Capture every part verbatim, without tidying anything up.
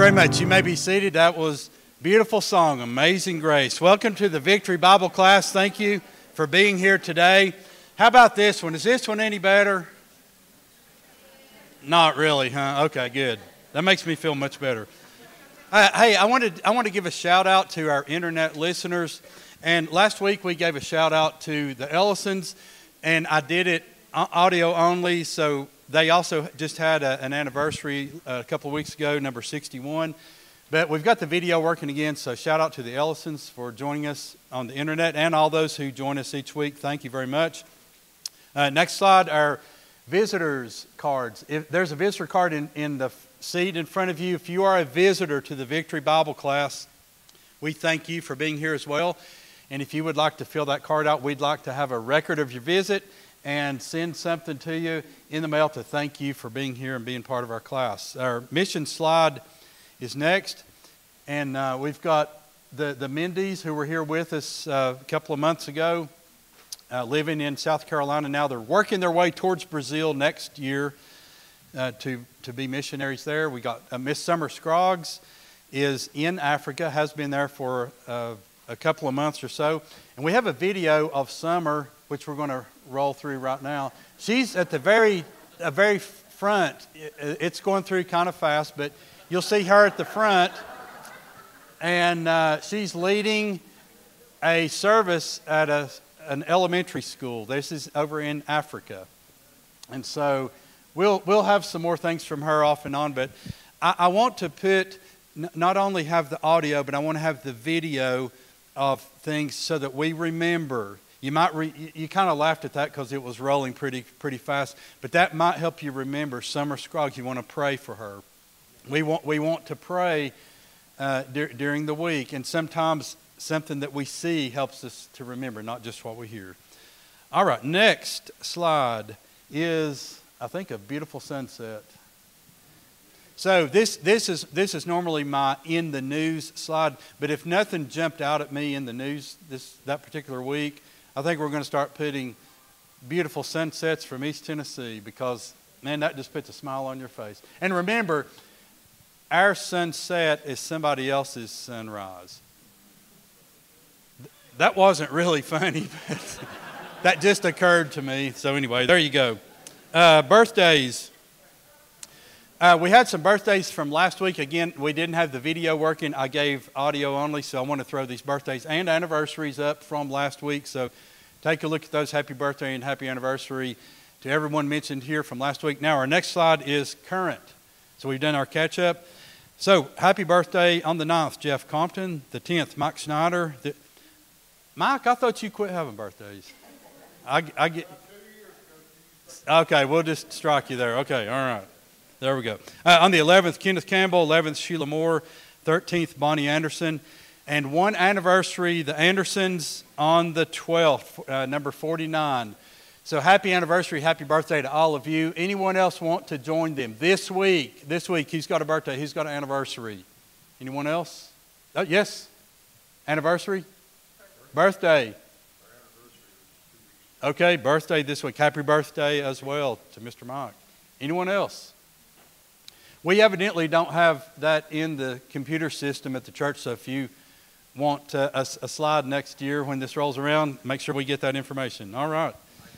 very much. You may be seated. That was a beautiful song, Amazing Grace. Welcome to the Victory Bible class. Thank you for being here today. How about this one? Is this one any better? Not really, huh? Okay, good. That makes me feel much better. Uh, hey, I wanted I want to give a shout out to our internet listeners. And last week we gave a shout out to the Ellisons, and I did it audio only, so they also just had a, an anniversary a couple of weeks ago, number sixty-one. But we've got the video working again, so shout out to the Ellisons for joining us on the internet and all those who join us each week. Thank you very much. Uh, next slide, our visitors cards. If there's a visitor card in, in the seat in front of you, if you are a visitor to the Victory Bible class, we thank you for being here as well. And if you would like to fill that card out, we'd like to have a record of your visit and send something to you in the mail to thank you for being here and being part of our class. Our mission slide is next, and uh, we've got the, the Mendes who were here with us uh, a couple of months ago, uh, living in South Carolina now. They're working their way towards Brazil next year uh, to, to be missionaries there. We got uh, Miss Summer Scroggs is in Africa, has been there for uh, a couple of months or so, and we have a video of Summer, which we're going to roll through right now. She's at the very, uh, very front. It's going through kind of fast, but you'll see her at the front, and uh, she's leading a service at a, an elementary school. This is over in Africa, and so we'll we'll have some more things from her off and on. But I, I want to put n- not only have the audio, but I want to have the video of things so that we remember. You might re, you, you kind of laughed at that because it was rolling pretty pretty fast, but that might help you remember Summer Scroggs. You want to pray for her. We want we want to pray uh, dur- during the week, and sometimes something that we see helps us to remember, not just what we hear. All right, next slide is, I think, a beautiful sunset. So this this is this is normally my in the news slide, but if nothing jumped out at me in the news this that particular week, I think we're going to start putting beautiful sunsets from East Tennessee because, man, that just puts a smile on your face. And remember, our sunset is somebody else's sunrise. That wasn't really funny, but that just occurred to me. So anyway, there you go. Uh, birthdays. Uh, we had some birthdays from last week. Again, we didn't have the video working. I gave audio only, so I want to throw these birthdays and anniversaries up from last week. So take a look at those. Happy birthday and happy anniversary to everyone mentioned here from last week. Now, our next slide is current. So we've done our catch-up. So, happy birthday on the ninth, Jeff Compton. The tenth, Mike Schneider. The, Mike, I thought you quit having birthdays. I, I get. Okay, we'll just strike you there. Okay, all right. There we go. Uh, on the eleventh, Kenneth Campbell. eleventh, Sheila Moore. thirteenth, Bonnie Anderson. And one anniversary, the Andersons, on the twelfth, uh, number forty-nine. So happy anniversary, happy birthday to all of you. Anyone else want to join them this week? This week, who's got a birthday? Who's got an anniversary? Anyone else? Oh, yes? Anniversary? Birthday. Okay, birthday this week. Happy birthday as well to Mister Mike. Anyone else? We evidently don't have that in the computer system at the church, so if you want uh, a, a slide next year when this rolls around, make sure we get that information. All right.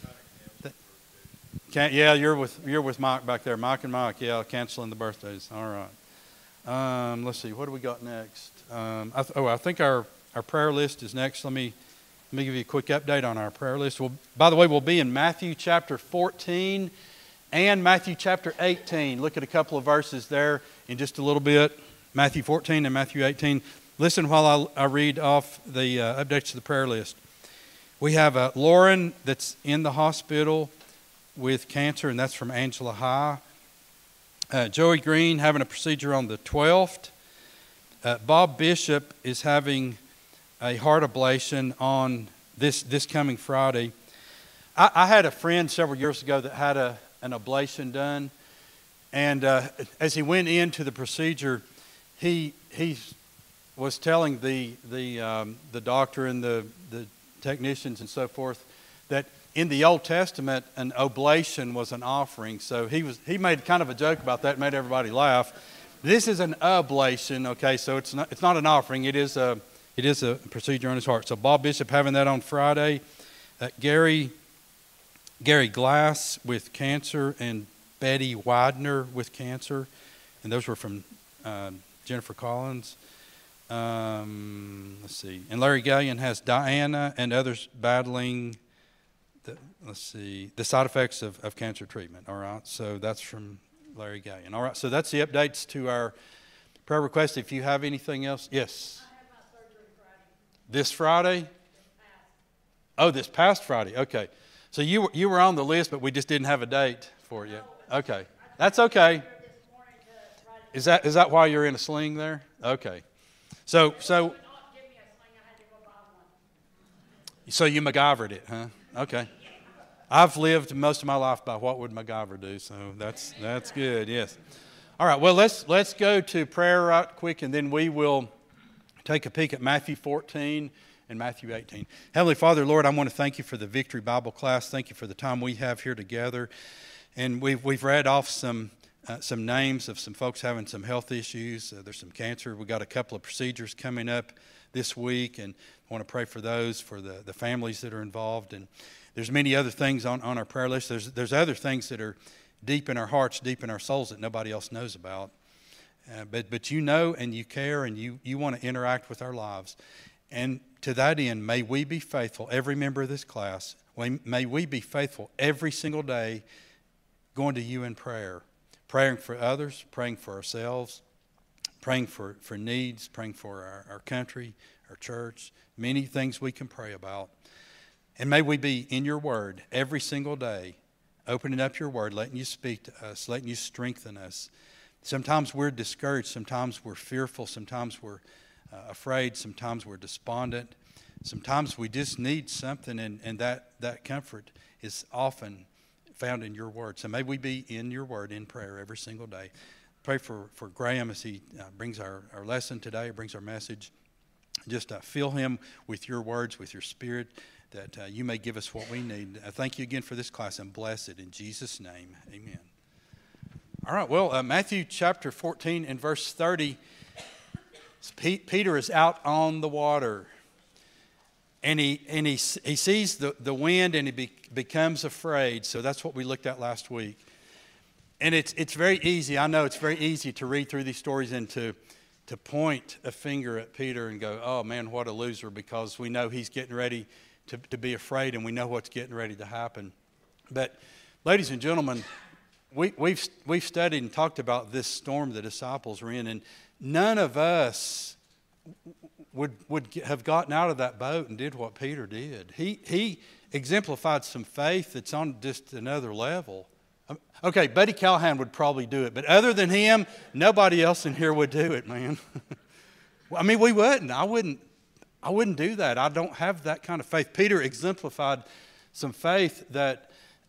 Can't, yeah, you're with you're with Mike back there. Mike and Mike, yeah, canceling the birthdays. All right. Um, let's see, what do we got next? Um, I th- oh, I think our, our prayer list is next. Let me let me give you a quick update on our prayer list. Well, by the way, we'll be in Matthew chapter fourteen and Matthew chapter eighteen. Look at a couple of verses there in just a little bit. Matthew fourteen and Matthew eighteen. Listen while I, I read off the uh, updates to the prayer list. We have uh, Lauren that's in the hospital with cancer, and that's from Angela High. Uh, Joey Green having a procedure on the twelfth. Uh, Bob Bishop is having a heart ablation on this this coming Friday. I, I had a friend several years ago that had a an ablation done, and uh, as he went into the procedure, he he was telling the the um, the doctor and the the technicians and so forth that in the Old Testament, an oblation was an offering. So he was he made kind of a joke about that, made everybody laugh. This is an oblation, okay, so it's not, it's not an offering. It is a, it is a procedure on his heart. So Bob Bishop having that on Friday. Uh, Gary, Gary Glass with cancer and Betty Widener with cancer. And those were from uh, Jennifer Collins. Um, let's see. And Larry Gallion has Diana and others battling, the, let's see, the side effects of, of cancer treatment. All right, so that's from Larry Gallion. All right, so that's the updates to our prayer request. If you have anything else, yes. I have my surgery Friday. This Friday? This past. Oh, this past Friday. Okay, so you were you were on the list, but we just didn't have a date for it yet. Okay, that's okay. Is that is that why you're in a sling there? Okay, so so. So you MacGyvered it, huh? Okay. I've lived most of my life by what would MacGyver do, so that's that's good. Yes. All right. Well, let's let's go to prayer right quick, and then we will take a peek at Matthew fourteen and Matthew eighteen. Heavenly Father, Lord, I want to thank you for the Victory Bible class. Thank you for the time we have here together, and we've we've read off some uh, some names of some folks having some health issues. Uh, there's some cancer. We got a couple of procedures coming up this week, and I want to pray for those, for the, the families that are involved. And there's many other things on, on our prayer list. There's there's other things that are deep in our hearts, deep in our souls that nobody else knows about. Uh, but but you know and you care and you, you want to interact with our lives. And to that end, may we be faithful, every member of this class, may we be faithful every single day going to you in prayer, praying for others, praying for ourselves, praying for, for needs, praying for our, our country, our church, many things we can pray about. And may we be in your word every single day, opening up your word, letting you speak to us, letting you strengthen us. Sometimes we're discouraged, sometimes we're fearful, sometimes we're uh, afraid, sometimes we're despondent. Sometimes we just need something, and, and that, that comfort is often found in your word. So may we be in your word in prayer every single day. Pray for, for Graham as he uh, brings our, our lesson today, brings our message. Just uh, fill him with your words, with your spirit, that uh, you may give us what we need. I thank you again for this class and bless it in Jesus' name. Amen. All right, well, uh, Matthew chapter fourteen and verse thirty, Peter is out on the water. And he and he he sees the, the wind and he be, becomes afraid. So that's what we looked at last week. And it's it's very easy. I know it's very easy to read through these stories and to to point a finger at Peter and go, oh man, what a loser, because we know he's getting ready to, to be afraid and we know what's getting ready to happen. But ladies and gentlemen, we, we've we've studied and talked about this storm the disciples were in, and none of us would would have gotten out of that boat and did what Peter did. He he exemplified some faith that's on just another level. Okay, Buddy Callahan would probably do it, but other than him, nobody else in here would do it, man. I mean, we wouldn't. I wouldn't. I wouldn't do that. I don't have that kind of faith. Peter exemplified some faith that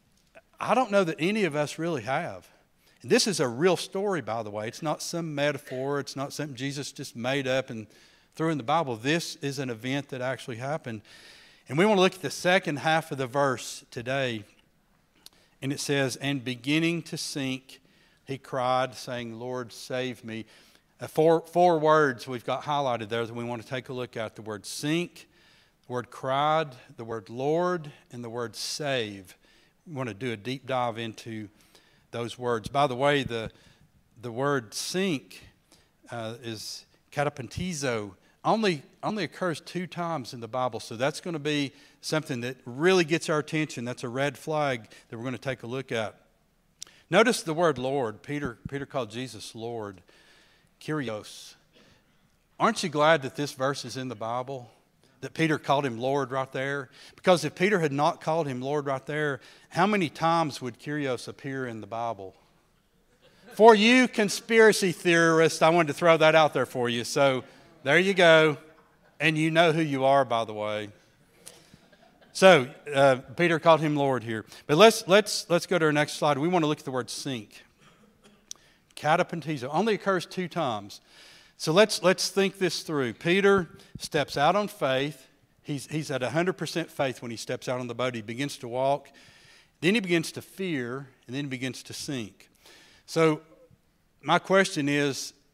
I don't know that any of us really have. And this is a real story, by the way. It's not some metaphor. It's not something Jesus just made up and threw in the Bible. This is an event that actually happened. And we want to look at the second half of the verse today. And it says, and beginning to sink, he cried, saying, Lord, save me. Uh, four, four words we've got highlighted there that we want to take a look at. The word sink, the word cried, the word Lord, and the word save. We want to do a deep dive into those words. By the way, the, the word sink uh, is katapantizo. Only, only occurs two times in the Bible, so that's going to be something that really gets our attention. That's a red flag that we're going to take a look at. Notice the word Lord. Peter, Peter called Jesus Lord. Kyrios. Aren't you glad that this verse is in the Bible? That Peter called him Lord right there? Because if Peter had not called him Lord right there, how many times would Kyrios appear in the Bible? For you conspiracy theorists, I wanted to throw that out there for you. So there you go. And you know who you are, by the way. So uh, Peter called him Lord here. But let's let's let's go to our next slide. We want to look at the word sink. Katapantizo only occurs two times. So let's let's think this through. Peter steps out on faith. He's he's at one hundred percent faith when he steps out on the boat. He begins to walk. Then he begins to fear, and then he begins to sink. So my question is,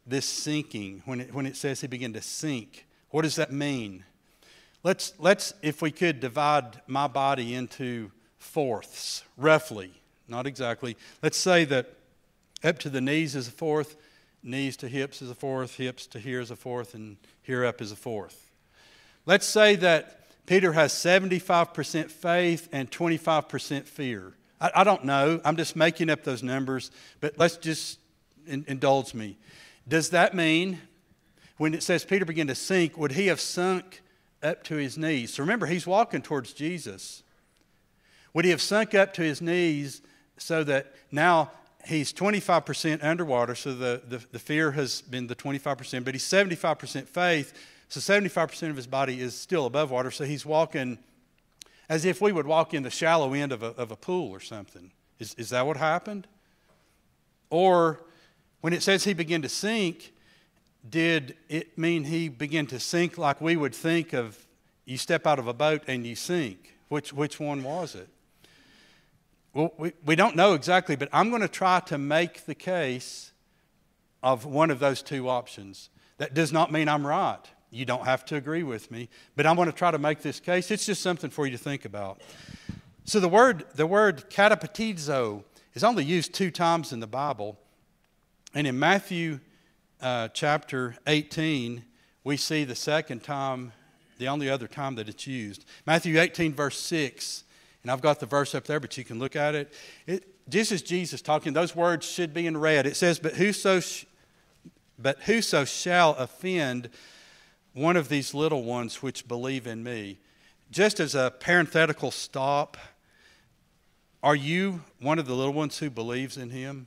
this sinking, when it, when it says he began to sink? What does that mean? Let's, let's, if we could, divide my body into fourths, roughly, not exactly. Let's say that up to the knees is a fourth, knees to hips is a fourth, hips to here is a fourth, and here up is a fourth. Let's say that Peter has seventy-five percent faith and twenty-five percent fear. I, I don't know. I'm just making up those numbers, but let's just in, indulge me. Does that mean when it says Peter began to sink, would he have sunk up to his knees? So remember, he's walking towards Jesus. Would he have sunk up to his knees so that now he's twenty-five percent underwater, so the, the, the fear has been the twenty-five percent, but he's seventy-five percent faith, so seventy-five percent of his body is still above water, so he's walking as if we would walk in the shallow end of a, of a pool or something. Is, is that what happened? Or when it says he began to sink, did it mean he began to sink like we would think of you step out of a boat and you sink? Which, which one was it? Well, we, we don't know exactly, but I'm going to try to make the case of one of those two options. That does not mean I'm right. You don't have to agree with me, but I'm going to try to make this case. It's just something for you to think about. So the word, the word katapatizo is only used two times in the Bible. And in Matthew uh, chapter eighteen, we see the second time, the only other time that it's used. Matthew eighteen, verse six. And I've got the verse up there, but you can look at it. it this is Jesus talking. Those words should be in red. It says, but whoso, sh- but whoso shall offend one of these little ones which believe in me. Just as a parenthetical stop, are you one of the little ones who believes in him?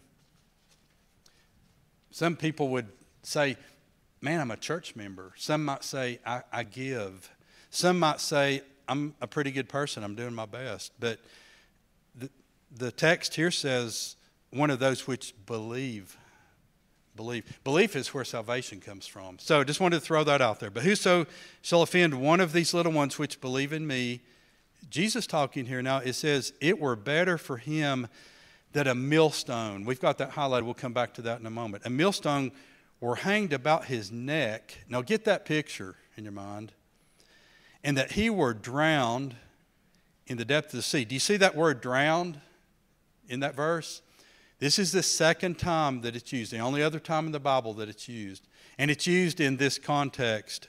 Some people would say, man, I'm a church member. Some might say, I, I give. Some might say, I'm a pretty good person. I'm doing my best. But the, the text here says, one of those which believe. Believe. Belief is where salvation comes from. So I just wanted to throw that out there. But whoso shall offend one of these little ones which believe in me, Jesus talking here now, it says, it were better for him that a millstone, we've got that highlighted, we'll come back to that in a moment, a millstone were hanged about his neck. Now get that picture in your mind. And that he were drowned in the depth of the sea. Do you see that word drowned in that verse? This is the second time that it's used, the only other time in the Bible that it's used. And it's used in this context.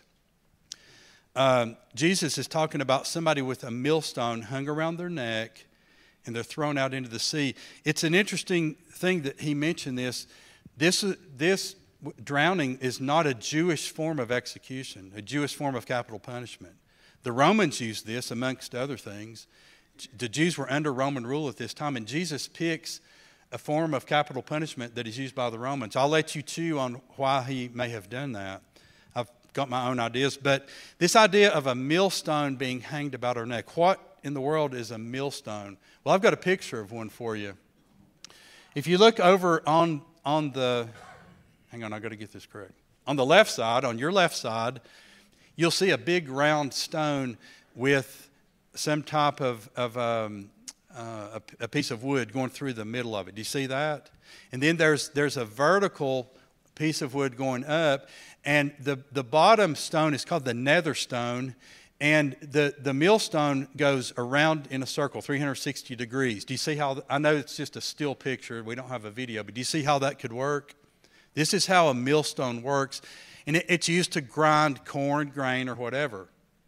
Um, Jesus is talking about somebody with a millstone hung around their neck, and they're thrown out into the sea. It's an interesting thing that he mentioned this. This, this drowning is not a Jewish form of execution, a Jewish form of capital punishment. The Romans used this, amongst other things. The Jews were under Roman rule at this time, and Jesus picks a form of capital punishment that is used by the Romans. I'll let you chew on why he may have done that. I've got my own ideas. But this idea of a millstone being hanged about our neck, what in the world is a millstone? Well, I've got a picture of one for you. If you look over on, on the, hang on, I've got to get this correct. On the left side, on your left side, you'll see a big round stone with some type of, of um, uh, a, a piece of wood going through the middle of it. Do you see that? And then there's there's a vertical piece of wood going up, and the, the bottom stone is called the nether stone, and the, the millstone goes around in a circle, three hundred sixty degrees. Do you see how, I know it's just a still picture, we don't have a video, but do you see how that could work? This is how a millstone works. And it's used to grind corn, grain, or whatever.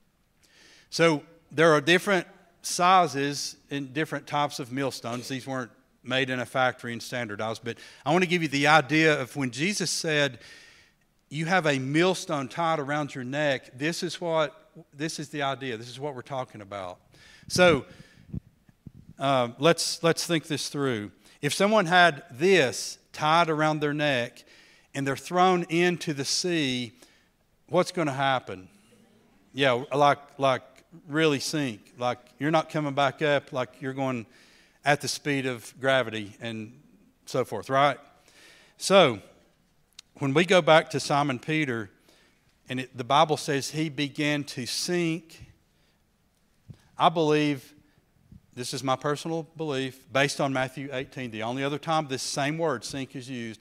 So there are different sizes and different types of millstones. These weren't made in a factory and standardized. But I want to give you the idea of when Jesus said, you have a millstone tied around your neck, this is what, this is the idea. This is what we're talking about. So uh, let's, let's think this through. If someone had this tied around their neck, and they're thrown into the sea, what's going to happen? Yeah, like like really sink. Like you're not coming back up, like you're going at the speed of gravity and so forth, right? So when we go back to Simon Peter, and it, the Bible says he began to sink, I believe, this is my personal belief, based on Matthew eighteen, the only other time this same word, sink, is used,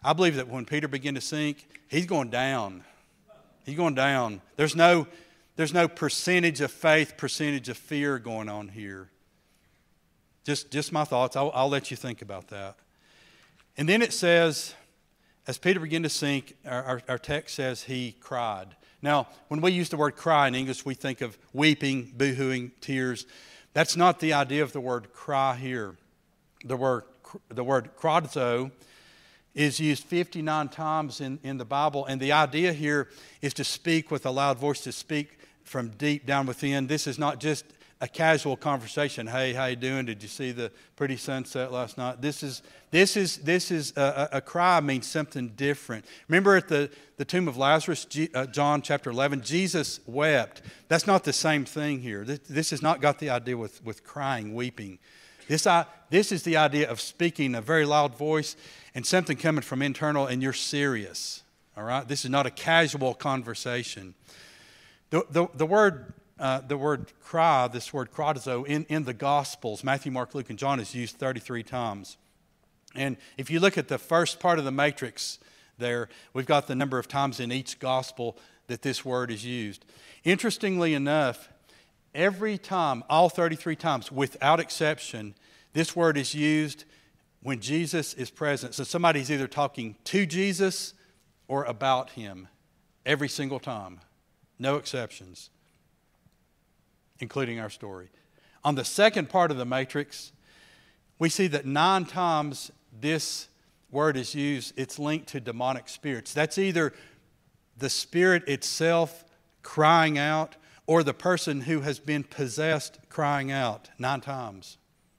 I believe that when Peter began to sink, he's going down. He's going down. There's no, there's no percentage of faith, percentage of fear going on here. Just, just my thoughts. I'll, I'll let you think about that. And then it says, as Peter began to sink, our, our, our text says he cried. Now, when we use the word cry in English, we think of weeping, boo-hooing, tears. That's not the idea of the word cry here. The word, the word kradzo is used fifty-nine times in, in the Bible, and the idea here is to speak with a loud voice, to speak from deep down within. This is not just a casual conversation. Hey, how you doing? Did you see the pretty sunset last night? This is this is this is a, a, a cry means something different. Remember at the, the tomb of Lazarus, G, uh, John chapter eleven, Jesus wept. That's not the same thing here. This, this has not got the idea with, with crying, weeping. This I, this is the idea of speaking a very loud voice and something coming from internal, and you're serious. All right? This is not a casual conversation. The, the, the word uh, the word cry, this word kradzo, in, in the Gospels, Matthew, Mark, Luke, and John, is used thirty-three times. And if you look at the first part of the matrix there, we've got the number of times in each Gospel that this word is used. Interestingly enough, every time, all thirty-three times, without exception, this word is used when Jesus is present. So somebody's either talking to Jesus or about him every single time. No exceptions, including our story. On the second part of the matrix, we see that nine times this word is used. It's linked to demonic spirits. That's either the spirit itself crying out or the person who has been possessed crying out nine times.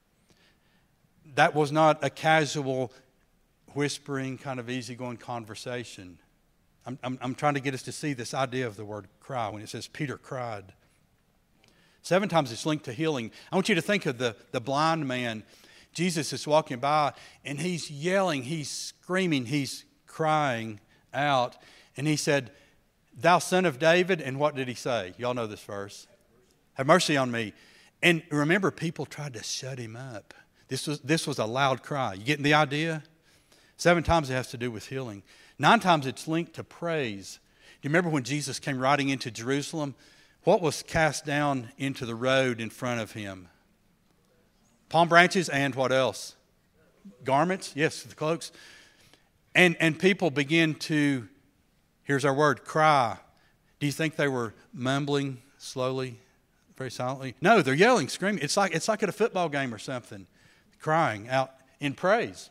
That was not a casual, whispering, kind of easygoing conversation. I'm, I'm, I'm trying to get us to see this idea of the word cry when it says Peter cried. Seven times it's linked to healing. I want you to think of the, the blind man. Jesus is walking by and he's yelling, he's screaming, he's crying out. And he said, "Thou son of David," and what did he say? Y'all know this verse. "Have mercy on me." And remember, people tried to shut him up. This was, this was a loud cry. You getting the idea? Seven times it has to do with healing. Nine times it's linked to praise. Do you remember when Jesus came riding into Jerusalem? What was cast down into the road in front of him? Palm branches and what else? Garments? Yes, the cloaks. And, and people begin to, here's our word, cry. Do you think they were mumbling slowly, very silently? No, they're yelling, screaming. It's like, it's like at a football game or something, crying out in praise.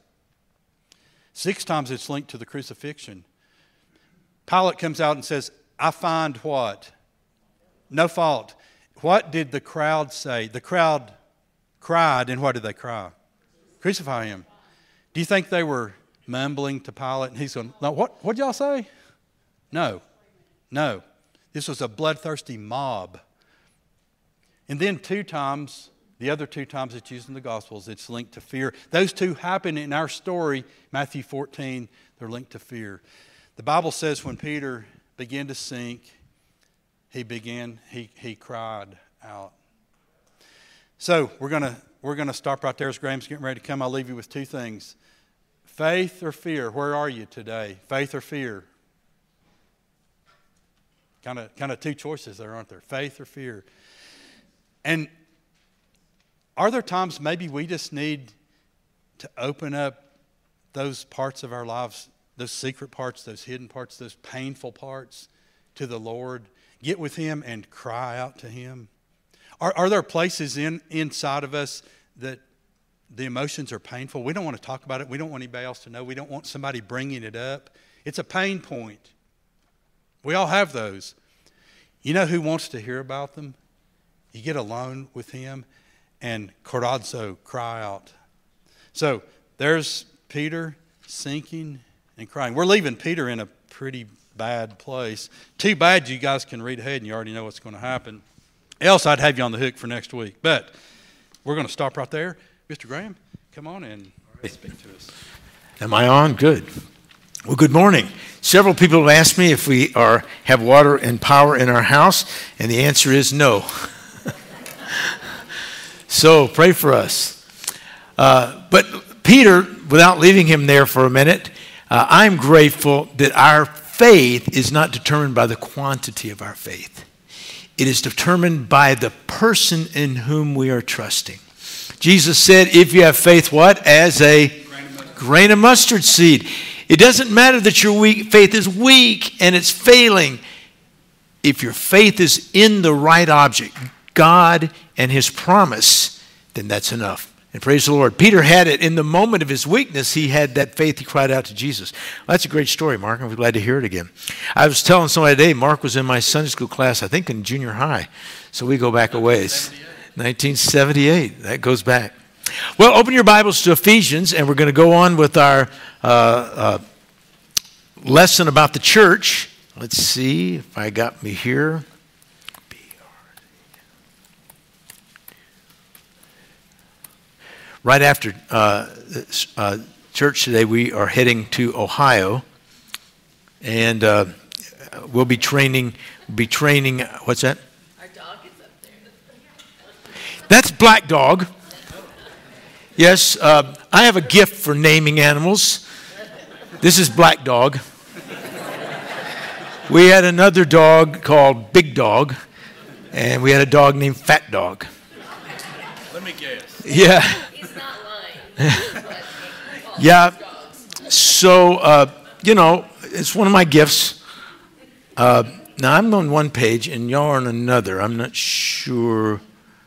Six times it's linked to the crucifixion. Pilate comes out and says, "I find what? No fault." What did the crowd say? The crowd cried, and what did they cry? Crucify him. Do you think they were mumbling to Pilate? And he's going, "No, what what'd y'all say?" No, no. This was a bloodthirsty mob. And then two times, the other two times it's used in the Gospels, it's linked to fear. Those two happen in our story, Matthew fourteen. They're linked to fear. The Bible says when Peter began to sink, he began, he, he cried out. So we're gonna we're gonna stop right there as Graham's getting ready to come. I'll leave you with two things: faith or fear. Where are you today? Faith or fear? Kind of kind of two choices there, aren't there? Faith or fear. And are there times maybe we just need to open up those parts of our lives, those secret parts, those hidden parts, those painful parts to the Lord? Get with him and cry out to him. Are, are there places in inside of us that the emotions are painful? We don't want to talk about it. We don't want anybody else to know. We don't want somebody bringing it up. It's a pain point. We all have those. You know who wants to hear about them? You get alone with him and kradzo, cry out. So there's Peter sinking and crying. We're leaving Peter in a pretty bad place. Too bad you guys can read ahead and you already know what's going to happen. Else I'd have you on the hook for next week. But we're going to stop right there. Mister Graham, come on and speak to us. Am I on? Good. Well, good morning. Several people have asked me if we are have water and power in our house, and the answer is no. So pray for us. Uh, but Peter, without leaving him there for a minute, Uh, I'm grateful that our faith is not determined by the quantity of our faith. It is determined by the person in whom we are trusting. Jesus said, if you have faith, what? As a grain of, grain of mustard seed. It doesn't matter that your weak, faith is weak and it's failing. If your faith is in the right object, God and his promise, then that's enough. And praise the Lord. Peter had it in the moment of his weakness. He had that faith. He cried out to Jesus. Well, that's a great story, Mark. I'm glad to hear it again. I was telling somebody today, Mark was in my Sunday school class, I think in junior high. So we go back a ways. nineteen seventy-eight. That goes back. Well, open your Bibles to Ephesians, and we're going to go on with our uh, uh, lesson about the church. Let's see if I got me here. Right after uh, uh, church today, we are heading to Ohio, and uh, we'll be training. Be training. What's that? Our dog is up there. That's Black Dog. Yes, uh, I have a gift for naming animals. This is Black Dog. We had another dog called Big Dog, and we had a dog named Fat Dog. Let me guess. Yeah. He's not lying. Yeah. So, uh, you know, it's one of my gifts. Uh, now, I'm on one page, and y'all are on another. I'm not sure.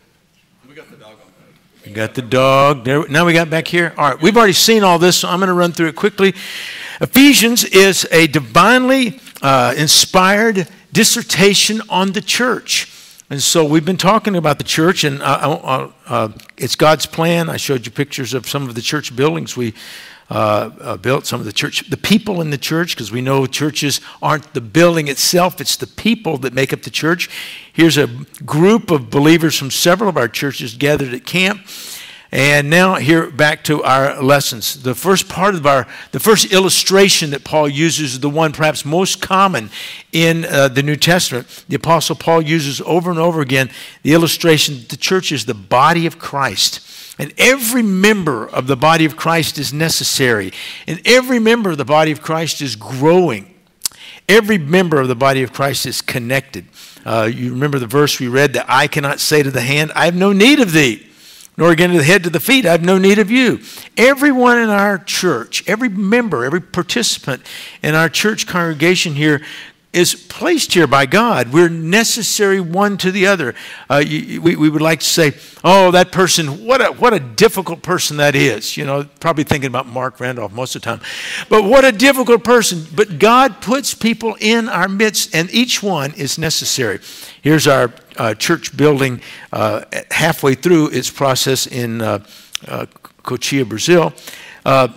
We got the dog on page. We got the dog. There, now we got back here. All right, we've already seen all this, so I'm going to run through it quickly. Ephesians is a divinely uh, inspired dissertation on the church. And so we've been talking about the church, and uh, uh, uh, it's God's plan. I showed you pictures of some of the church buildings we uh, uh, built, some of the church, the people in the church, because we know churches aren't the building itself, it's the people that make up the church. Here's a group of believers from several of our churches gathered at camp. And now here back to our lessons. The first part of our, the first illustration that Paul uses is the one perhaps most common in uh, the New Testament. The Apostle Paul uses over and over again the illustration that the church is the body of Christ. And every member of the body of Christ is necessary. And every member of the body of Christ is growing. Every member of the body of Christ is connected. Uh, you remember the verse we read, that eye cannot say to the hand, I have no need of thee. Nor again to the head to the feet, I have no need of you. Everyone in our church, every member, every participant in our church congregation here is placed here by God. We're necessary one to the other. Uh, you, we, we would like to say, oh, that person, what a, what a difficult person that is. You know, probably thinking about Mark Randolph most of the time. But what a difficult person. But God puts people in our midst, and each one is necessary. Here's our uh, church building uh, halfway through its process in uh, uh, Cotia, Brazil. Uh,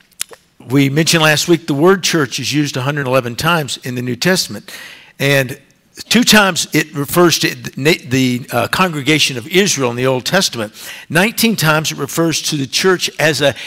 we mentioned last week the word church is used one hundred eleven times in the New Testament. And two times it refers to the uh, congregation of Israel in the Old Testament. nineteen times it refers to the church as a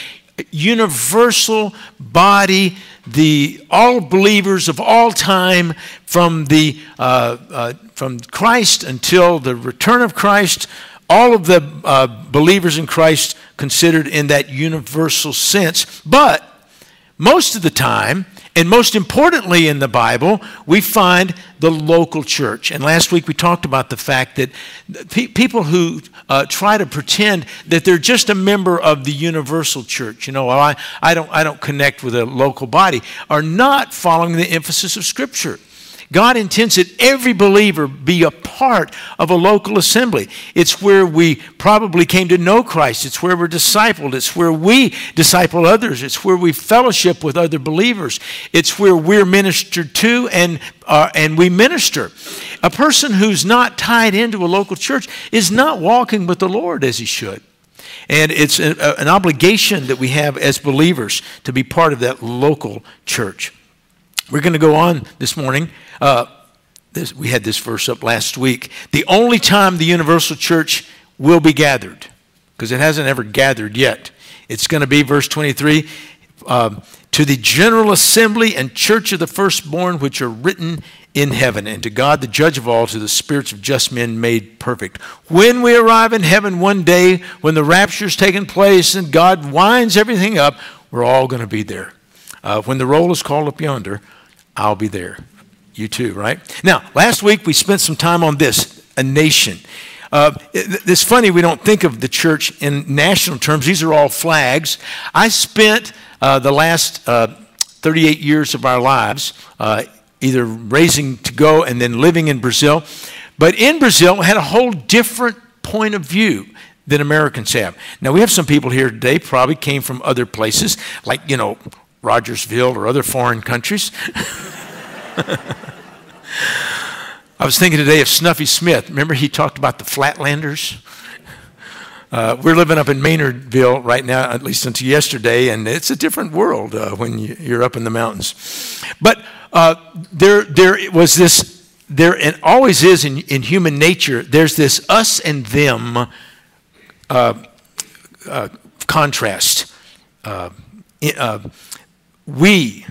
universal body, the all believers of all time, from the uh, uh, from Christ until the return of Christ, all of the uh, believers in Christ considered in that universal sense. But most of the time, and most importantly in the Bible, we find the local church. And last week we talked about the fact that pe- people who uh, try to pretend that they're just a member of the universal church, you know, well, I, I don't I don't connect with a local body, are not following the emphasis of Scripture. God intends that every believer be a part of a local assembly. It's where we probably came to know Christ. It's where we're discipled. It's where we disciple others. It's where we fellowship with other believers. It's where we're ministered to and, uh, and we minister. A person who's not tied into a local church is not walking with the Lord as he should. And it's a, an obligation that we have as believers to be part of that local church. We're going to go on this morning. Uh, this, we had this verse up last week. The only time the universal church will be gathered, because it hasn't ever gathered yet. It's going to be verse twenty-three, um, to the general assembly and church of the firstborn which are written in heaven, and to God the judge of all, to the spirits of just men made perfect. When we arrive in heaven one day, when the rapture's taken place and God winds everything up, we're all going to be there. Uh, when the roll is called up yonder, I'll be there. You too, right? Now, last week we spent some time on this, a nation. Uh, it, it's funny we don't think of the church in national terms. These are all flags. I spent uh, the last uh, thirty-eight years of our lives uh, either raising to go and then living in Brazil. But in Brazil, we had a whole different point of view than Americans have. Now, we have some people here today probably came from other places, like, you know, Rogersville or other foreign countries. I was thinking today of Snuffy Smith. Remember he talked about the Flatlanders? Uh, we're living up in Maynardville right now, at least until yesterday, and it's a different world uh, when you, you're up in the mountains. But uh, there, there was this, there and always is in, in human nature, there's this us and them uh, uh, contrast. Uh, uh, we,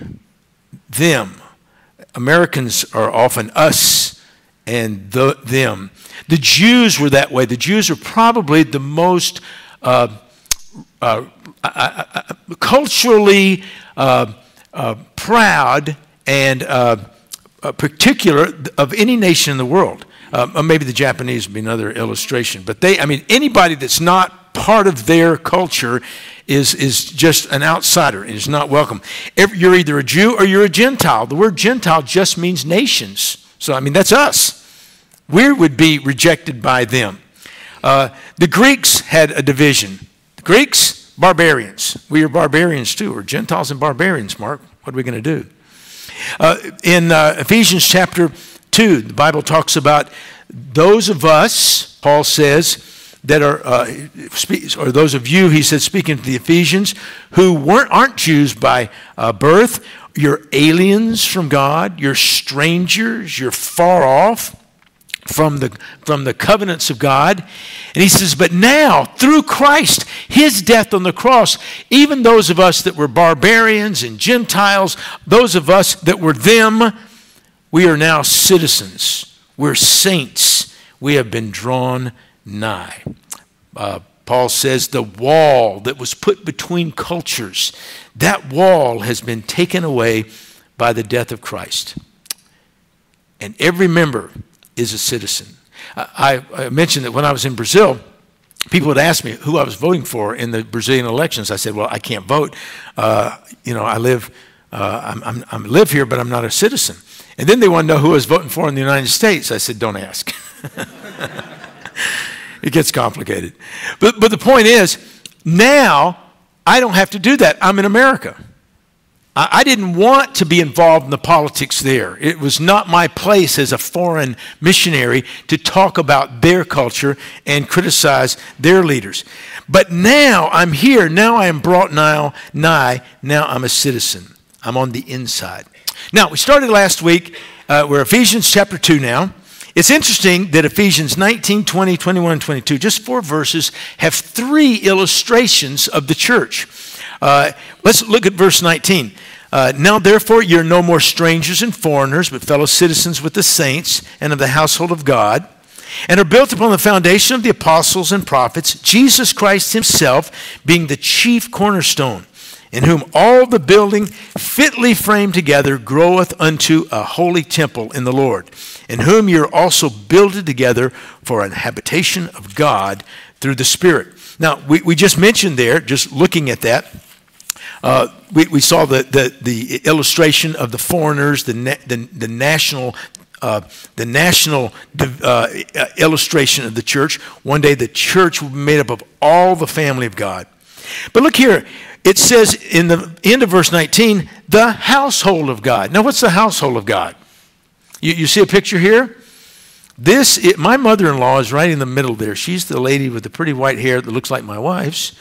them. Americans are often us and the, them. The Jews were that way. The Jews are probably the most uh, uh, uh, uh, culturally uh, uh, proud and uh, uh, particular of any nation in the world. Uh, maybe the Japanese would be another illustration. But they, I mean, anybody that's not part of their culture is, is just an outsider and is not welcome. Every, you're either a Jew or you're a Gentile. The word Gentile just means nations. So, I mean, that's us. We would be rejected by them. Uh, the Greeks had a division. The Greeks, barbarians. We are barbarians too. We're Gentiles and barbarians, Mark. What are we going to do? Uh, in uh, Ephesians chapter two, the Bible talks about those of us, Paul says, that are, uh, or those of you, he said, speaking to the Ephesians, who weren't, aren't Jews by uh, birth, you're aliens from God, you're strangers, you're far off from the, from the covenants of God. And he says, but now, through Christ, his death on the cross, even those of us that were barbarians and Gentiles, those of us that were them, we are now citizens. We're saints. We have been drawn nigh. Uh, Paul says the wall that was put between cultures, that wall has been taken away by the death of Christ. And every member is a citizen. I, I mentioned that when I was in Brazil, people would ask me who I was voting for in the Brazilian elections. I said, well, I can't vote. Uh, you know, I live, uh, I'm, I'm, I live here, but I'm not a citizen. And then they want to know who I was voting for in the United States. I said, don't ask. It gets complicated. But, but the point is, now I don't have to do that. I'm in America. I, I didn't want to be involved in the politics there. It was not my place as a foreign missionary to talk about their culture and criticize their leaders. But now I'm here. Now I am brought now, nigh. Now I'm a citizen. I'm on the inside. Now, we started last week. Uh, we're Ephesians chapter two now. It's interesting that Ephesians nineteen, twenty, twenty-one, and twenty-two, just four verses, have three illustrations of the church. Uh, let's look at verse nineteen. Uh, now, therefore, you're no more strangers and foreigners, but fellow citizens with the saints and of the household of God, and are built upon the foundation of the apostles and prophets, Jesus Christ himself being the chief cornerstone, in whom all the building fitly framed together groweth unto a holy temple in the Lord, in whom you're also builded together for an habitation of God through the Spirit. Now, we, we just mentioned there, just looking at that, uh, we, we saw the, the, the illustration of the foreigners, the, na- the, the national Uh, the national uh, illustration of the church. One day the church will be made up of all the family of God. But look here, it says in the end of verse nineteen, the household of God. Now what's the household of God? You, you see a picture here? This, it, my mother-in-law is right in the middle there. She's the lady with the pretty white hair that looks like my wife's.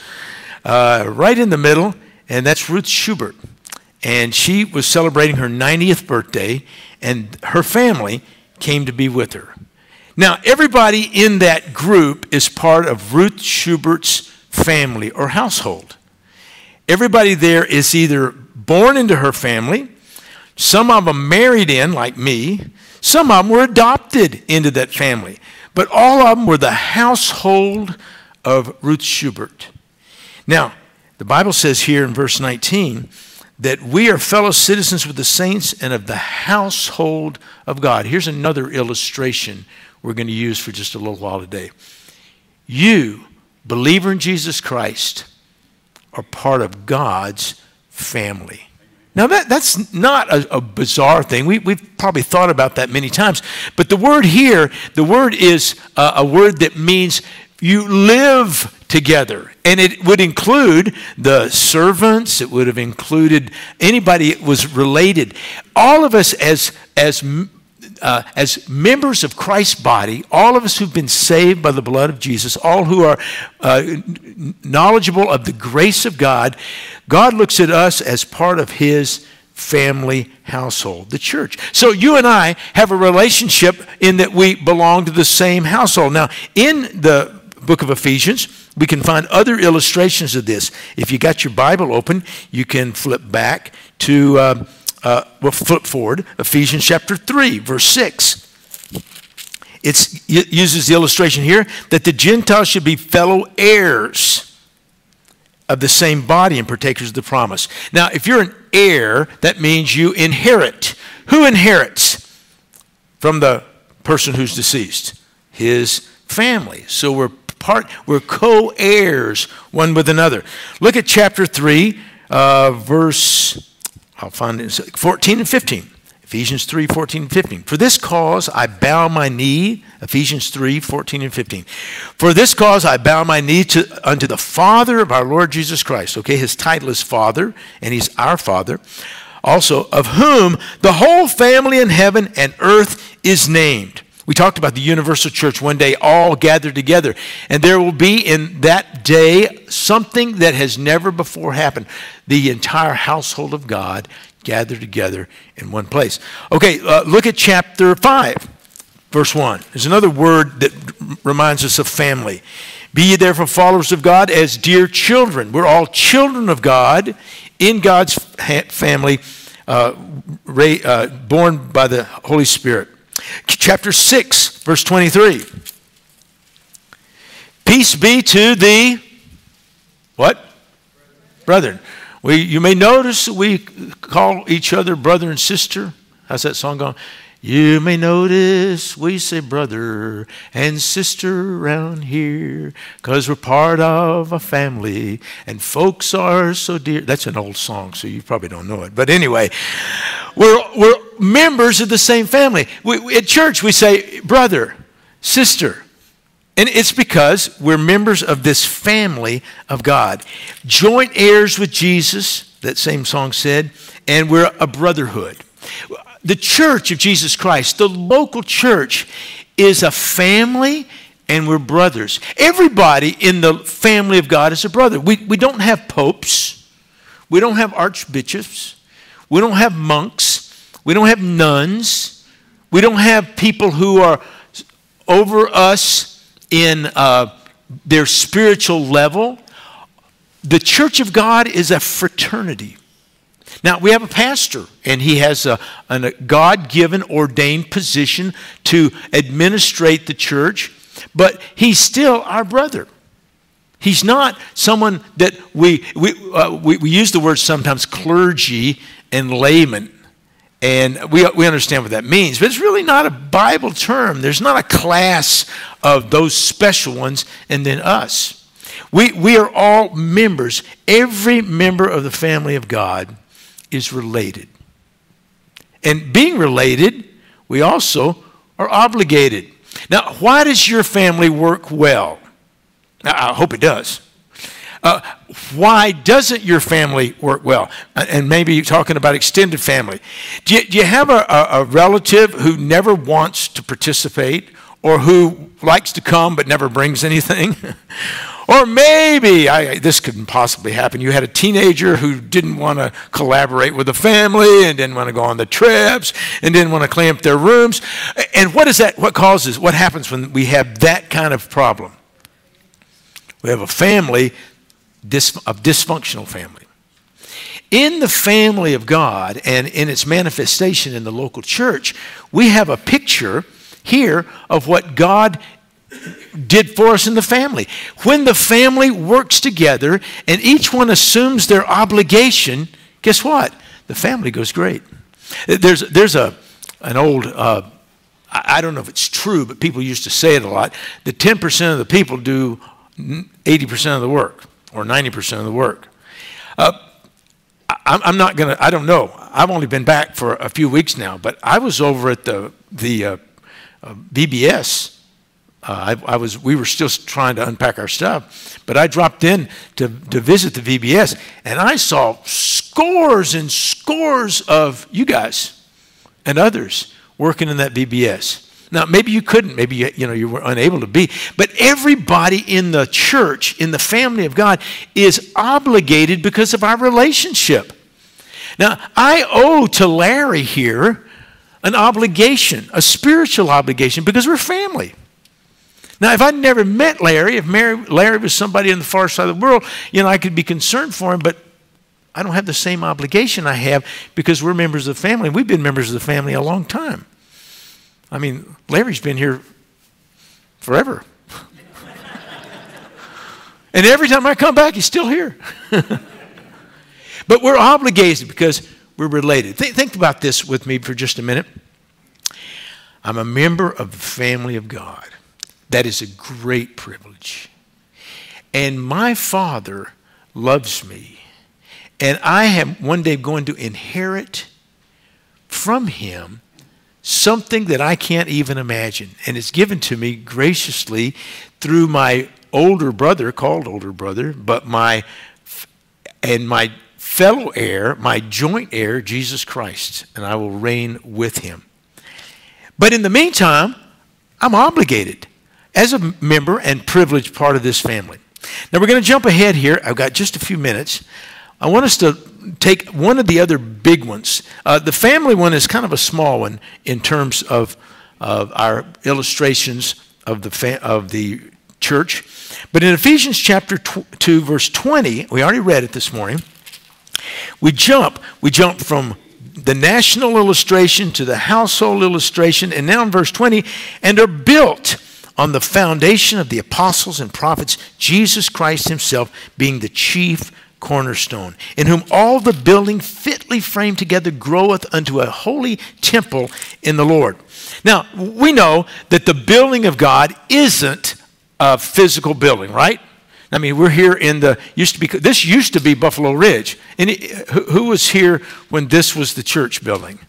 Uh, right in the middle, and that's Ruth Schubert. And she was celebrating her ninetieth birthday, and her family came to be with her. Now, everybody in that group is part of Ruth Schubert's family or household. Everybody there is either born into her family, some of them married in, like me, some of them were adopted into that family, but all of them were the household of Ruth Schubert. Now, the Bible says here in verse nineteen that we are fellow citizens with the saints and of the household of God. Here's another illustration we're going to use for just a little while today. You, believer in Jesus Christ, are part of God's family. Now, that, that's not a, a bizarre thing. We, we've probably thought about that many times. But the word here, the word is a, a word that means you live together. And it would include the servants. It would have included anybody that was related. All of us as, as, uh, as members of Christ's body, all of us who've been saved by the blood of Jesus, all who are uh, knowledgeable of the grace of God, God looks at us as part of his family household, the church. So you and I have a relationship in that we belong to the same household. Now, in the book of Ephesians, we can find other illustrations of this. If you got your Bible open, you can flip back to, uh, uh, well, flip forward, Ephesians chapter three, verse six. It's, it uses the illustration here that the Gentiles should be fellow heirs of the same body and partakers of the promise. Now, if you're an heir, that means you inherit. Who inherits from the person who's deceased? His family. So we're part, we're co-heirs one with another. Look at chapter three, uh, verse, I'll find it, fourteen and fifteen. Ephesians three, fourteen and fifteen. For this cause I bow my knee, Ephesians three, fourteen and fifteen. For this cause I bow my knee to, unto the Father of our Lord Jesus Christ. Okay, his title is Father, and he's our Father. Also, of whom the whole family in heaven and earth is named. We talked about the universal church one day, all gathered together. And there will be in that day something that has never before happened. The entire household of God gathered together in one place. Okay, uh, look at chapter five, verse one. There's another word that reminds us of family. Be ye therefore followers of God as dear children. We're all children of God in God's family, uh, ra- uh, born by the Holy Spirit. Chapter six, verse twenty-three. Peace be to the, what? Brethren. We, you may notice that we call each other brother and sister. How's that song going? You may notice we say brother and sister around here because we're part of a family and folks are so dear. That's an old song, so you probably don't know it. But anyway, we're, we're members of the same family. We, at church, we say brother, sister. And it's because we're members of this family of God. Joint heirs with Jesus, that same song said, and we're a brotherhood. The church of Jesus Christ, the local church, is a family, and we're brothers. Everybody in the family of God is a brother. We, we don't have popes. We don't have archbishops. We don't have monks. We don't have nuns. We don't have people who are over us in uh, their spiritual level. The church of God is a fraternity. Now, we have a pastor, and he has a, a God-given, ordained position to administrate the church, but he's still our brother. He's not someone that we, we, uh, we, we use the word sometimes clergy and layman, and we, we understand what that means, but it's really not a Bible term. There's not a class of those special ones and then us. We, we are all members. Every member of the family of God is related. And being related, we also are obligated. Now, why does your family work well? Now, I hope it does. Uh, why doesn't your family work well? And maybe you're talking about extended family. Do you, do you have a, a, a relative who never wants to participate or who likes to come but never brings anything? Or maybe, I, this couldn't possibly happen, you had a teenager who didn't want to collaborate with the family and didn't want to go on the trips and didn't want to clean up their rooms. And what is that, what causes, what happens when we have that kind of problem? We have a family, dis, a dysfunctional family. In the family of God and in its manifestation in the local church, we have a picture here of what God did for us in the family. When the family works together and each one assumes their obligation guess what? The family goes great. There's, there's a, an old, uh, I, I don't know if it's true, but people used to say it a lot, that ten percent of the people do eighty percent of the work, or ninety percent of the work. Uh, I, I'm not going to, I don't know. I've only been back for a few weeks now, but I was over at the, the uh, uh, V B S. Uh, I, I was. We were still trying to unpack our stuff, but I dropped in to, to visit the V B S, and I saw scores and scores of you guys and others working in that V B S. Now, maybe you couldn't. Maybe you, you know you were unable to be. But everybody in the church, in the family of God, is obligated because of our relationship. Now, I owe to Larry here an obligation, a spiritual obligation, because we're family. Now, if I'd never met Larry, if Mary, Larry was somebody on the far side of the world, you know, I could be concerned for him, but I don't have the same obligation I have because we're members of the family. We've been members of the family a long time. I mean, Larry's been here forever. And every time I come back, he's still here. But we're obligated because we're related. Think, think about this with me for just a minute. I'm a member of the family of God. That is a great privilege. And my Father loves me. And I am one day going to inherit from Him something that I can't even imagine. And it's given to me graciously through my older brother, called older brother, but my, and my fellow heir, my joint heir, Jesus Christ. And I will reign with Him. But in the meantime, I'm obligated as a member and privileged part of this family. Now we're going to jump ahead here. I've got just a few minutes. I want us to take one of the other big ones. Uh, the family one is kind of a small one in terms of, of our illustrations of the fa- of the church. But in Ephesians chapter two, verse twenty, we already read it this morning. We jump. We jump from the national illustration to the household illustration, and now in verse twenty, and are built on the foundation of the apostles and prophets, Jesus Christ Himself being the chief cornerstone, in whom all the building fitly framed together groweth unto a holy temple in the Lord. Now, we know that the building of God isn't a physical building, right? I mean, we're here in the, used to be, this used to be Buffalo Ridge. And it, who, who was here when this was the church building?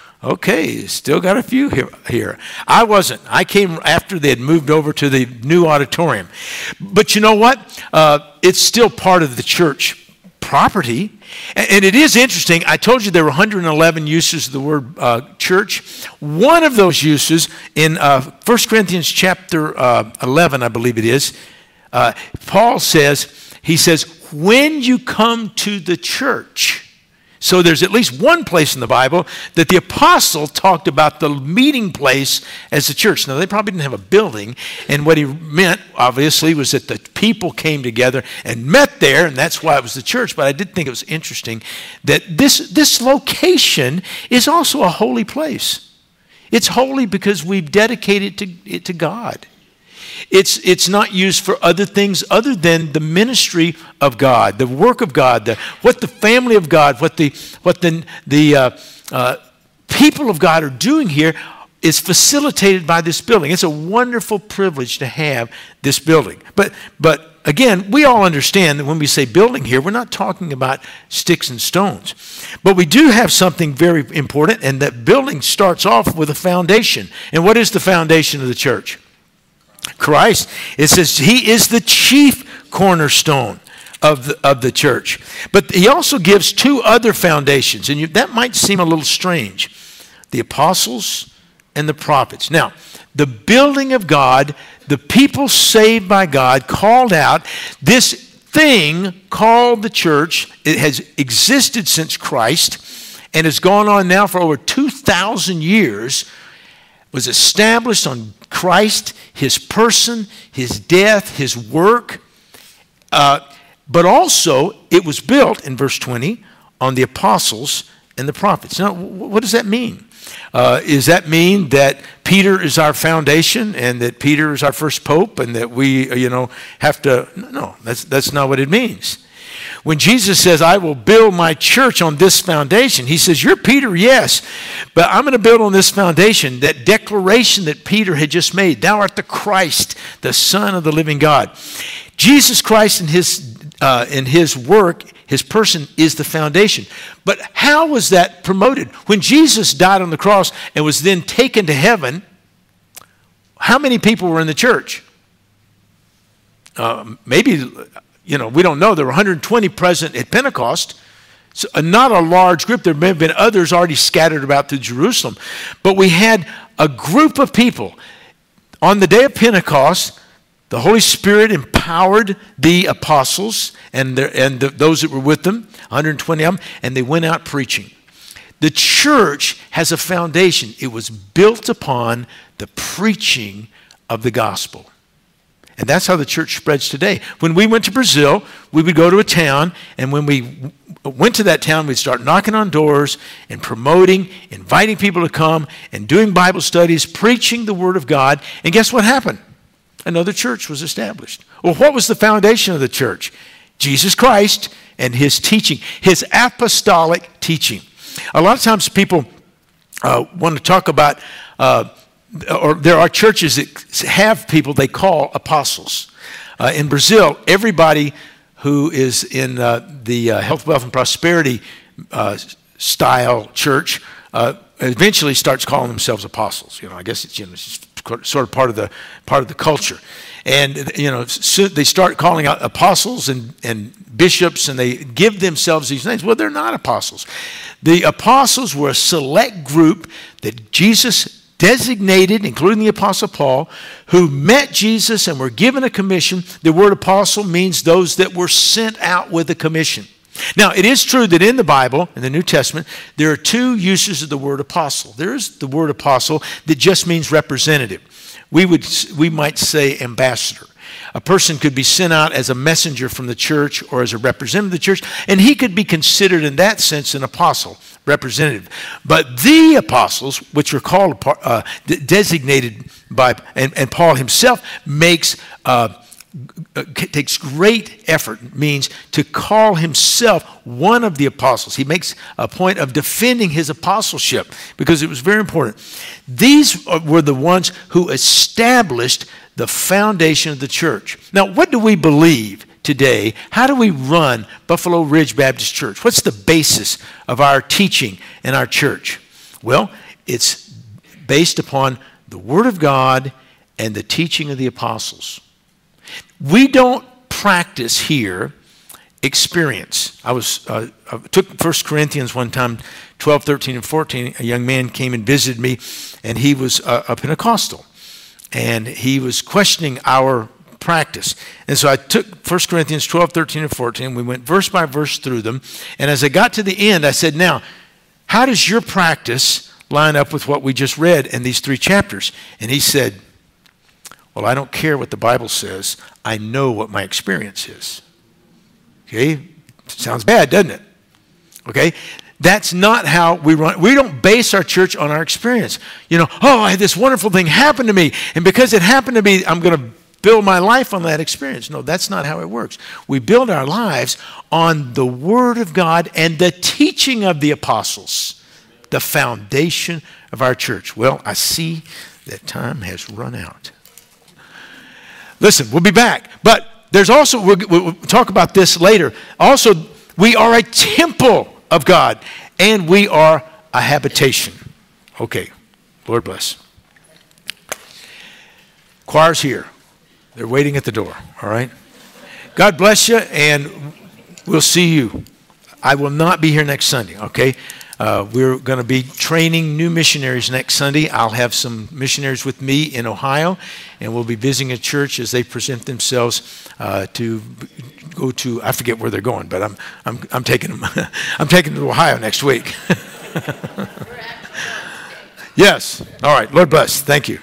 Okay, still got a few here, here. I wasn't. I came after they had moved over to the new auditorium. But you know what? Uh, it's still part of the church property. And, and it is interesting. I told you there were one hundred eleven uses of the word uh, church. One of those uses in uh, First Corinthians chapter uh, eleven, I believe it is, uh, Paul says, he says, when you come to the church. So there's at least one place in the Bible that the apostle talked about the meeting place as the church. Now, they probably didn't have a building, and what he meant, obviously, was that the people came together and met there, and that's why it was the church. But I did think it was interesting that this, this location is also a holy place. It's holy because we've dedicated to, it to God. It's, it's not used for other things other than the ministry of God, the work of God, the, what the family of God, what the, what the, the uh, uh, people of God are doing here is facilitated by this building. It's a wonderful privilege to have this building. But, but again, we all understand that when we say building here, we're not talking about sticks and stones. But we do have something very important, and that building starts off with a foundation. And what is the foundation of the church? Christ. It says He is the chief cornerstone of the, of the church. But He also gives two other foundations, and you, that might seem a little strange. The apostles and the prophets. Now, the building of God, the people saved by God, called out, this thing called the church, it has existed since Christ and has gone on now for over two thousand years, was established on Christ, His person, His death, His work. Uh, but also, it was built, in verse twenty, on the apostles and the prophets. Now, what does that mean? Uh, does that mean that Peter is our foundation and that Peter is our first pope and that we, you know, have to? No, that's, that's not what it means. When Jesus says, I will build my church on this foundation, he says, you're Peter, yes, but I'm going to build on this foundation, that declaration that Peter had just made. Thou art the Christ, the Son of the living God. Jesus Christ and his, uh, in his work, his person is the foundation. But how was that promoted? When Jesus died on the cross and was then taken to heaven, how many people were in the church? Uh, maybe, you know, we don't know. There were one hundred twenty present at Pentecost. So uh, not a large group. There may have been others already scattered about through Jerusalem. But we had a group of people. On the day of Pentecost, the Holy Spirit empowered the apostles and, their, and the, those that were with them, one hundred twenty of them, and they went out preaching. The church has a foundation. It was built upon the preaching of the gospel. And that's how the church spreads today. When we went to Brazil, we would go to a town, and when we went to that town, we'd start knocking on doors and promoting, inviting people to come, and doing Bible studies, preaching the Word of God. And guess what happened? Another church was established. Well, what was the foundation of the church? Jesus Christ and his teaching, his apostolic teaching. A lot of times people uh, want to talk about uh, or there are churches that have people they call apostles. Uh, in Brazil, everybody who is in uh, the uh, health, wealth, and prosperity uh, style church uh, eventually starts calling themselves apostles. You know, I guess it's, you know, it's sort of part of the part of the culture. And you know, so they start calling out apostles and, and bishops, and they give themselves these names. Well, they're not apostles. The apostles were a select group that Jesus designated, including the Apostle Paul, who met Jesus and were given a commission. The word apostle means those that were sent out with a commission. Now, it is true that in the Bible, in the New Testament, there are two uses of the word apostle. There is the word apostle that just means representative. We would, we might say ambassador. A person could be sent out as a messenger from the church or as a representative of the church, and he could be considered in that sense an apostle, representative. But the apostles, which are called, uh, designated by, and, and Paul himself makes, uh, takes great effort, means to call himself one of the apostles. He makes a point of defending his apostleship because it was very important. These were the ones who established the foundation of the church. Now, what do we believe today? How do we run Buffalo Ridge Baptist Church? What's the basis of our teaching in our church? Well, it's based upon the Word of God and the teaching of the apostles. We don't practice here experience. I was uh, I took First Corinthians one time, twelve, thirteen, and fourteen. A young man came and visited me, and he was uh, a Pentecostal. And he was questioning our practice. And so I took First Corinthians twelve, thirteen, and fourteen. We went verse by verse through them. And as I got to the end, I said, now, how does your practice line up with what we just read in these three chapters? And he said, well, I don't care what the Bible says. I know what my experience is. Okay? Sounds bad, doesn't it? Okay? That's not how we run. We don't base our church on our experience. You know, oh, I had this wonderful thing happen to me, and because it happened to me, I'm going to build my life on that experience. No, that's not how it works. We build our lives on the Word of God and the teaching of the apostles, the foundation of our church. Well, I see that time has run out. Listen, we'll be back. But there's also, we'll, we'll talk about this later. Also, we are a temple of God, and we are a habitation. Okay, Lord bless. Choir's here. They're waiting at the door, all right? God bless you, and we'll see you. I will not be here next Sunday, okay? Uh, we're going to be training new missionaries next Sunday. I'll have some missionaries with me in Ohio, and we'll be visiting a church as they present themselves uh, to go to, I forget where they're going, but I'm I'm I'm taking them I'm taking them to Ohio next week. Yes. All right. Lord bless. Thank you.